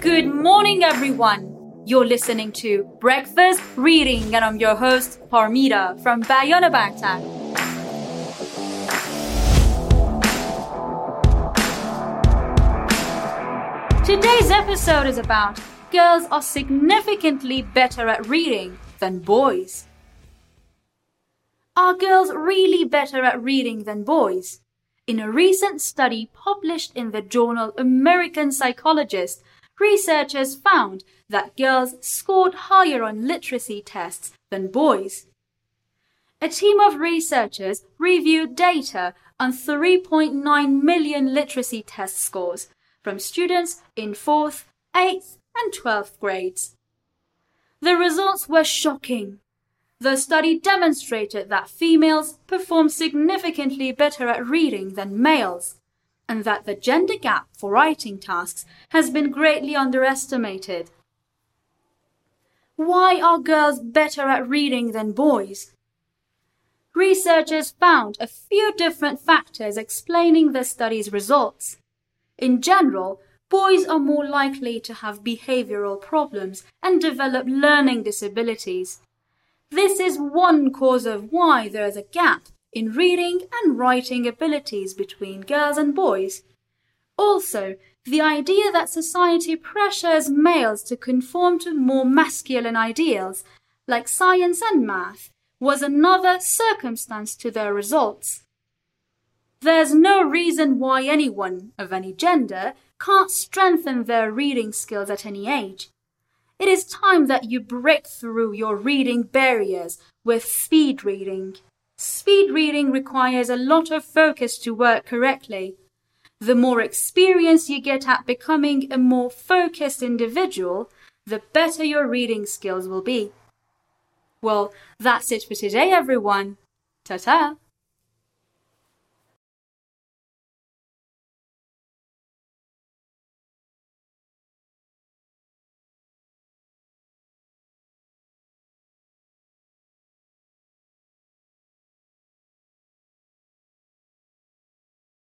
Good morning, everyone. You're listening to Breakfast Reading, and I'm your host, Parmita from Bayona Bangtan. Today's episode is about girls are significantly better at reading than boys. Are girls really better at reading than boys? In a recent study published in the journal American Psychologist, researchers found that girls scored higher on literacy tests than boys. A team of researchers reviewed data on 3.9 million literacy test scores from students in 4th, 8th, and 12th grades. The results were shocking. The study demonstrated that females perform significantly better at reading than males, and that the gender gap for writing tasks has been greatly underestimated. Why are girls better at reading than boys? Researchers found a few different factors explaining the study's results. In general, boys are more likely to have behavioral problems and develop learning disabilities. This is one cause of why there is a gap in reading and writing abilities between girls and boys. Also, the idea that society pressures males to conform to more masculine ideals, like science and math, was another circumstance to their results. There's no reason why anyone of any gender can't strengthen their reading skills at any age. It is time that you break through your reading barriers with speed reading. Speed reading requires a lot of focus to work correctly. The more experience you get at becoming a more focused individual, the better your reading skills will be. Well, that's it for today, everyone. Ta-ta!